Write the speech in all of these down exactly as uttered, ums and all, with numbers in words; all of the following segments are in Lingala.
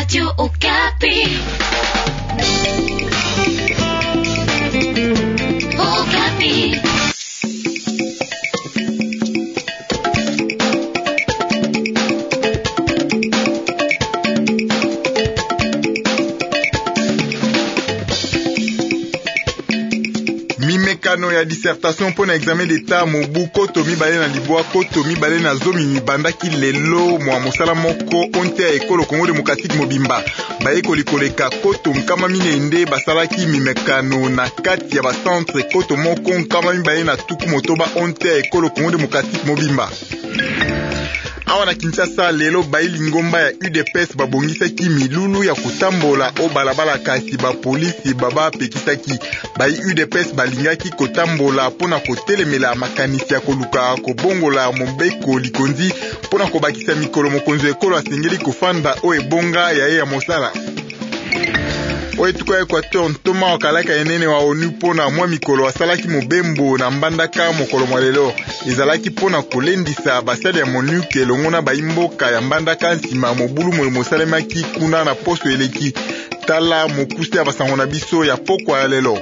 Radio Okapi. Okapi. Mimekano ya dissertation pona examen d'état mobu koto mibale na libwa koto mibale na zomi mibandaki lelo mwa mosala moko onte ya ekolo Congo Démocratique mobimba bayekoli koleka koto nkama minende basalaki mimekano na kati ya bacentre koto moko nkama mibale na tuku motoba onte ya ekolo Congo Démocratique mobimba. Awa na Kinshasa lelo baili ngomba ya U D P S babongisaki milulu ya kutambola o balabala kasi ba polisi baba pekisaki bai U D P S balingaki kotambola pona kotelemela makanisi ya koluka kobongola mombeko likonzi pona kobakisa mikolo mokonzo ekolo asengeli kofanda o ebonga ya ya mosala. Oye tuko Equateur ntoma wakalaka enene wa ONU pona mwa mikolo wasalaki mobembo na mbandaka mokolo mwalelo ezalaki pona kolendisa basali ya MONUC elongona baimboka ya mbandaka nsima mobulu mo mosalemaki kuna na posto eleki tala mokusi ya basango na biso ya pokwa ya lelo.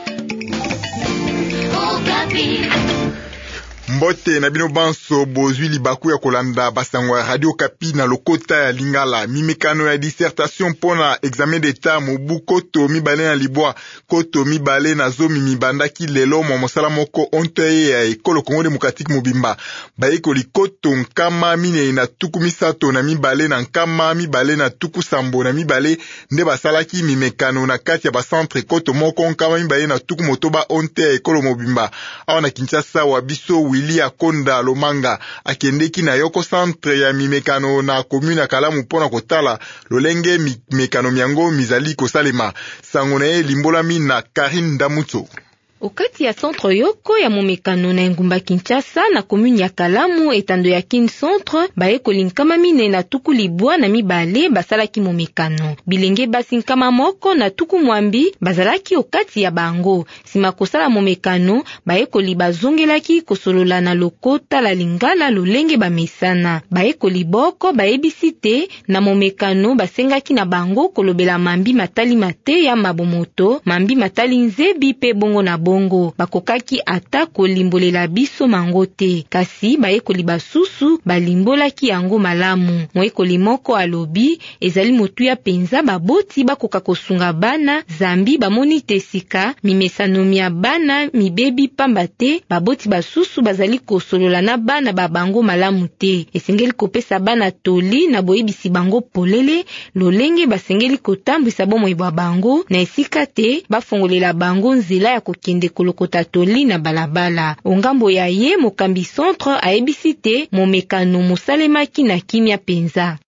Mbote na bino banso bozwi libaku ya kolanda basango ya Radio Okapi na lokota ya Lingala. Mimekano ya dissertation pona examen d'état mobu koto mibale na libwa koto mibale na zomi mibandaki lelo mwa mosala moko onte ya ekolo Congo Démocratique mobimba bayekoli koto nkama mine na tuku misato na mibale na nkama mibale na tuku sambo na mibale nde basalaki mimekano na kati ya bacentre koto moko nkama mibale na tuku motoba onte ya ekolo mobimba. Awa na Kinshasa wabiso Willy Akonda Lomanga akendeki na yoko centre ya mimekano na commune ya Kalamu pona kotala lolenge mimekano miango mizali kosalema sango na ye limbolami na Karine Damutso. Okati ya centre yoko ya momekano na engumba Kinshasa na commune ya Kalamu etando ya Kin centre bayekoli nkama mine na tuku libwa na mibale basalaki momekano bilenge basi nkama moko na tuku mwambi bazalaki okati ya bango sima kosala momekano bayekoli bazongelaki kosolola na lokota la Lingala lolenge bamesana bayekoli boko bayebisite na momekano basengaki na bango kolobela mambi matali mate ya mabomoto mambi matali nzebi pe bongo na bongo bakokaki ata kolimbolela biso mangote kasi bayekoli basusu balimbolaki yango malamu moyekoli moko alobi ezali motuya penza baboti bakoka kosunga bana zambi bamoni tesika mimesano ya bana mibebi pamba te baboti basusu bazali kosolola na bana babango malamu te esengeli kopesa bana toli na boyebisi bango polele lolenge basengeli kotambwisa bomoi bwa bango na esika te bafongolela bango nzela ya kokende de kolokota toli na balabala. Ongambo ya ye mokambi centre aebisi te momekano mosalemaki na kimia penza.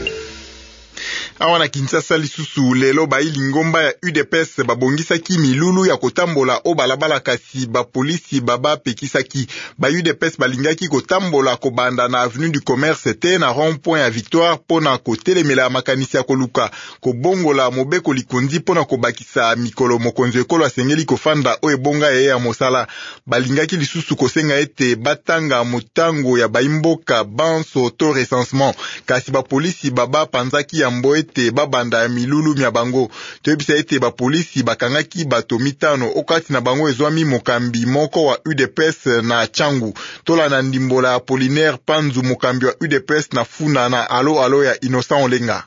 Awa na Kinshasa lisusu lelo baili ngomba ya U D P S babongisaki milulu ya kotambola o balabala kasi ba polisi baba pekisaki ba U D P S balingaki kotambola kobanda na avenue du commerce te na rond-point ya Victoire pona kotelemela makanisi ya koluka kobongola mobeko likondi pona kobakisa mikolo mokonzo ekolo asengeli kofanda o ebonga ye ya mosala balingaki lisusu kosenga ete batanga motango ya baimboka banso to recensement kasi ba polisi baba panzaki ya mboe te babanda ya milulu mya bango toyebisa ete ba polisi bakangaki bato mitano okati na bango ezwami mokambi moko wa U D P S na Changu tola na ndimbola Apollinaire Panzu mokambi wa U D P S na Funa na alo alo ya Innocent Olenga.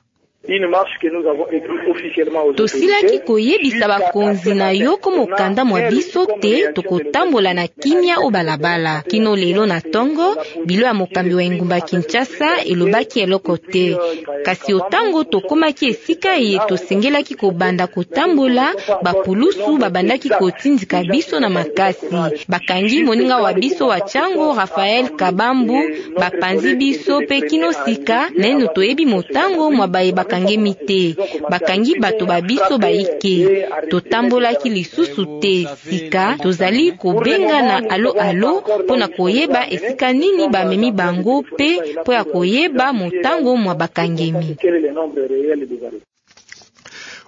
Tosilaki koyebisa bakonzi na yoko mokanda mwa biso te tokotambola na kimia o balabala kino lelo na tongo bilo ya mokambi wa engumba Kinshasa elobaki eloko te kasi otango tokomaki esika ye tosengelaki kobanda kotambola bapulusu babandaki kotindika biso na makasi bakangi moninga wa biso wa Chango Raphael Kabambu bapanzi biso pe kino sika neno toyebi motango mwa baye bakangemi te bakangi bato babiso baike totambolaki lisusu te sika tozali kobenga na alo alo pona koyeba esika nini bamemi bango pe po ya koyeba motango mwa bakangemi.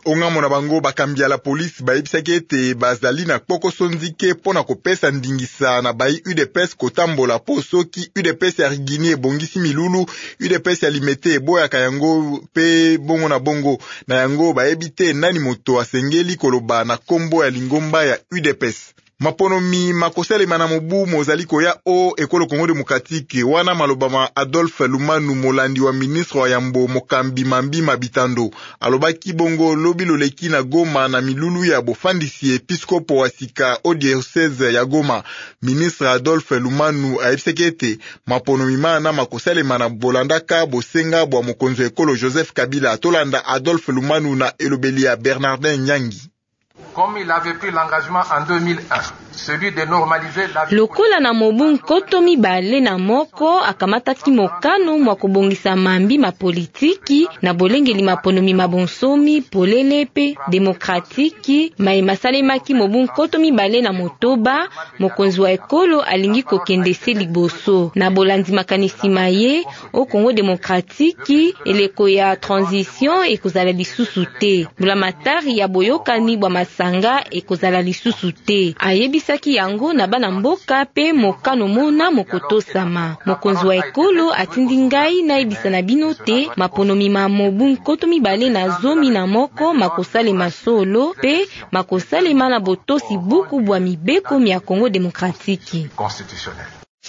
Ongambo na bango bakambi ya la polisi bayebisaki ete bazali na kpokoso nzike mpona kopesa ndingisa na bayi U D P S kotambola po soki U D P S ya Rigini ebongisi milulu, U D P S ya Limete eboyaka yango pe bongo na bongo na yango bayebi te nani moto asengeli koloba na kombo ya lingomba ya U D P S. Maponomi makosalema na mobu mozali koya o ekolo Kongo Demokratike wana malobama Adolphe Lumanu molandi wa ministre wa yambo mokambi mambi mabitando alobaki bongo lobi loleki na Goma na milulu ya bofandisi episkopo wa sika o diocese ya Goma. Ministre Adolphe Lumanu ayebisekete maponomi mana makosalema na bolandaka bosenga bwa mokonzo ekolo Joseph Kabila atolanda Adolphe Lumanu na elobeli ya Bernardin Nyangi. Comme il avait pris l'engagement en deux mille un, celui de normaliser la vie. Lokola na mobu nkoto mibale na moko akamataki mokano mwa kobongisa mambi ma politiki na bolengeli maponomi mabonsomi polelepe demokratiki mai masalemaki mobu nkoto mibale na motoba mokonzi wa ekolo alingi kokendese liboso na bolandi makanisi maye o Kongo Demokratiki eleko ya transition ekozala lisusu te bulamatari ya boyokani bwa masanga ekozala lisusu te ayebisaki yango na bana mboka pe mokano mona mokotosama mokonzi wa ekolo atindi ngai na ebisa na bino te maponomi ma mobu nkoto mibale na zomi na moko makosalema solo pe makosalema na botosi buku bwa mibeko mya Kongo Demokratiki constitutionnel.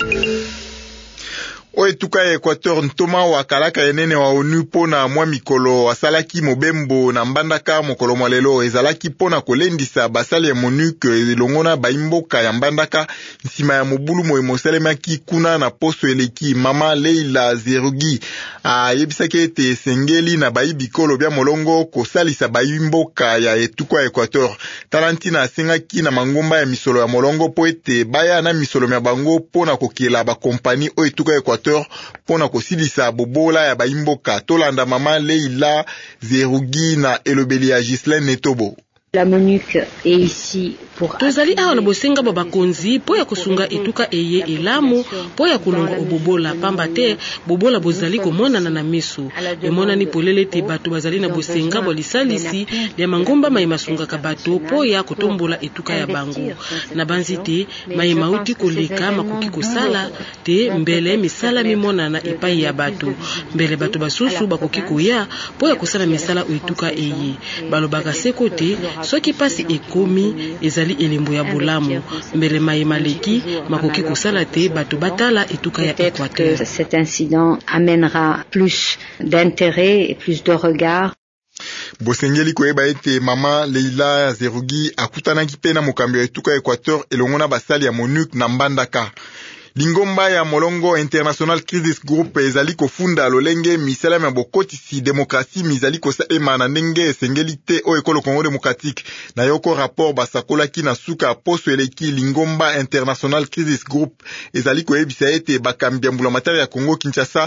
O etuka ya Equateur ntoma wa kalaka enene wa ONU pona mwa mikolo asalaki mobembo na mbandaka mokolo mwalelo ezalaki pona kolendisa basali ya MONUC elongona baimboka ya mbandaka nsima ya mobulu mo emosalemaki kuna na poso eleki mama Leila Zerugi ayebisaki ete esengeli na bayi bikolo bya molongo kosalisa baimboka ya etuka ya Equateur. Talantina asengaki na mangomba ya misolo ya molongo po ete baya na misolo mya bango pona kokela ba kompani o etuka ya Equateur pona kosilisa bobola ya baimboka tolanda mama Leila Zerugi na elobeli ya Gislaine Netobo. La MONUC est ici pour tozali awa na bosenga ba bakonzi po ya kosunga etuka eye elamu po ya kulonga obobola pamba te bobola bozali komonana na miso emonani polele te bato bazali na bosenga bolisalisi ya mangomba mai masungaka bato po ya kotombola etuka ya bango na banzi te mai mauti koleka makoki kosala te mbele misala mimonana epai ya bato mbele bato basusu bakoki koya po ya kosala misala etuka eye balobaka seko te soki pasi ekomi ezali elembo ya bolamu mbele mai maleki makoki kosala te bato batala etuka ya Équateur. Cet incident amènera plus d'intérêt et plus de regard. Bosengeli koyeba ete mama Leila Zerugi akutanaki pe na mokambi ya etuka ya Équateur elongona basali ya MONUC na mbandaka. Lingomba ya molongo International Crisis Group ezali kofunda lolenge misalama bokotisi demokrasi mizali kosalema na ndenge esengeli te o ekolo Kongo Demokratike na yoko rapport basakolaki na suka poso eleki Lingomba International Crisis Group ezali koyebisa ete bakambi ya mbulamatari ya Kongo Kinshasa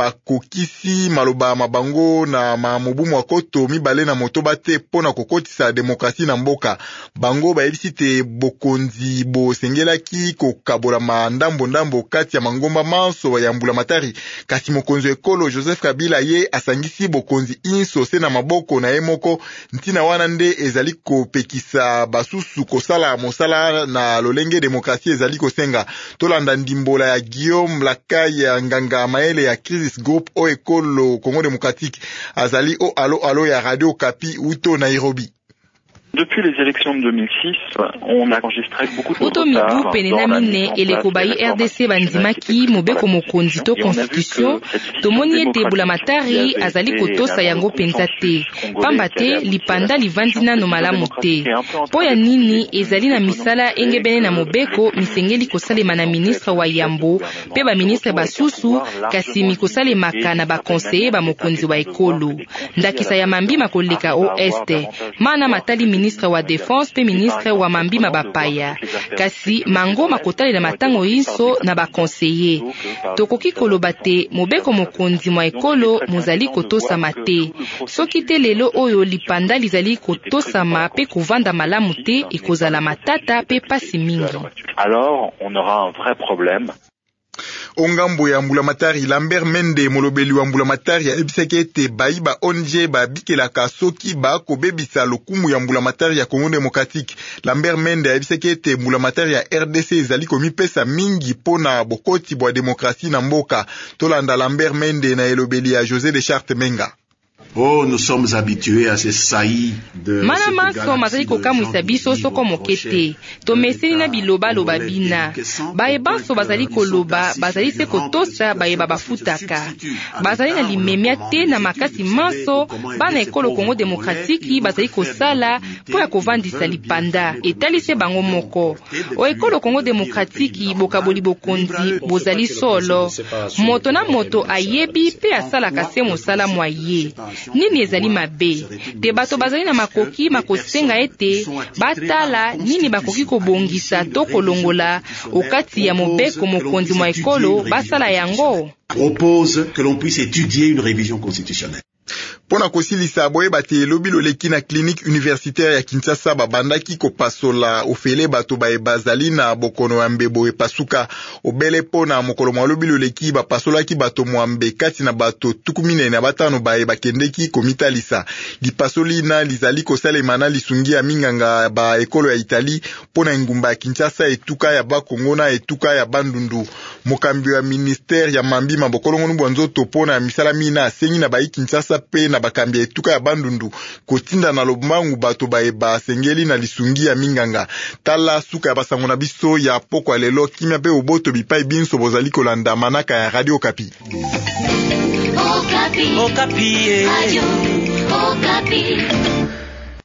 bakokisi maloba mabango na mamobumu wa koto mibale na motoba te pona kokotisa demokrasi na mboka bango bayebisi te bokonzi bosengelaki kokabola mandambo ndambo kati ya mangomba manso ya mbulamatari kasi mokonzi ekolo Joseph Kabila ye asangisi bokonzi inso se na maboko na emoko ntina wana nde ezali kopekisa basusu kosala mosala na lolenge demokrasi ezali kosenga tolanda ndimbola ya Guillaume Lakai ya nganga maele ya Crisis Group o ekolo Kongo Demokratike azali o alo alo ya Radio Kapi uto Nairobi. Depuis les élections de deux mille six, on a enregistré beaucoup de retard dans la mise en place de la R D C bandimaki mobeko mokonzi to constitution tomoni ete bulamatari azali kotosa yango penza te pamba te lipanda livandi nano malamu te po ya nini ezali na misala engebene na mobeko misengeli kosalema na ministre wa yambo pe ba ministre basusu kasi mikosalemaka na bakonseyer ba mokonzi wa ekolo ndakisa ya mambi makoleka o este mana matali ministre wa défense pe ministre wa mambi mabapaya kasi mango makotali na matango inso na bakonseyer tokoki koloba te mobeko mokonzi mwa ekolo mozali kotosama te soki te lelo oyo lipanda lizali kotosama pe kovanda malamu te ekozala matata pe pasi mingi alors on aura un vrai problème. ongambo ya mbulamatari Lambert Mende molobeli wa mbulamatari ayebisaki ete bayiba O N G babikelaka soki bakobebisa lokumu ya mbulamatari ya Congo Démocratique. Lambert Mende ayebisaki ete mbulamatari ya R D C ezali komipesa mingi pona bokoti bwa demokrasi na mboka. Tolanda Lambert Mende na elobeli ya José de Charte Menga. Oh, nous sommes habitués à ces saillies de mana maso mazali kokamwisa biso soko mokete tomeseni na biloba loba bina bayebanso bazali koloba bazali se kotosa bayeba bafutaka bazali na limemia te na makasi maso bana ekolo Congo Démocratique bazali kosala po ya kovandisa lipanda etalise bango moko o ekolo Congo Démocratique bokaboli bokonzi bozali solo moto na moto ayebi pe asalaka se mosala mwaye nini ezali mabe te bato bazali na makoki makosenga ete batala nini bakoki kobongisa to kolongola okati ya mobeko mokonzi mwa ekolo basala yango. Propose que l'on puisse étudier une révision constitutionnelle. Pona kosilisa boye bate lobi loleki na clinique universitaire ya Kinshasa babandaki kopasola ofele bato bae bazali na bokono ya mbebo epasuka obele pona mokolo mwa lobi loleki bapasolaki bato mwambe kati na bato tukumine na batano bae bakendeki komitalisa lipasoli na lizali kosalema na lisungi ya minganga ba ekolo ya Itali pona ngumba ya Kinshasa etuka ya Bakongo na etuka ya Bandundu. Mokambi ya ministère ya mambi mabokolongo nubwanzoto pona misala mina asengi na bayi Kinshasa pe na bakambi etuka ya Bandundu kotinda na lobangu bato bae basengeli na lisungi ya minganga. Tala suka ya basango na biso ya pokwa lelo kimia pe oboto bipai binso bozali kolanda manaka ya Radio Okapi. Okapi. Okapi. Radio Okapi.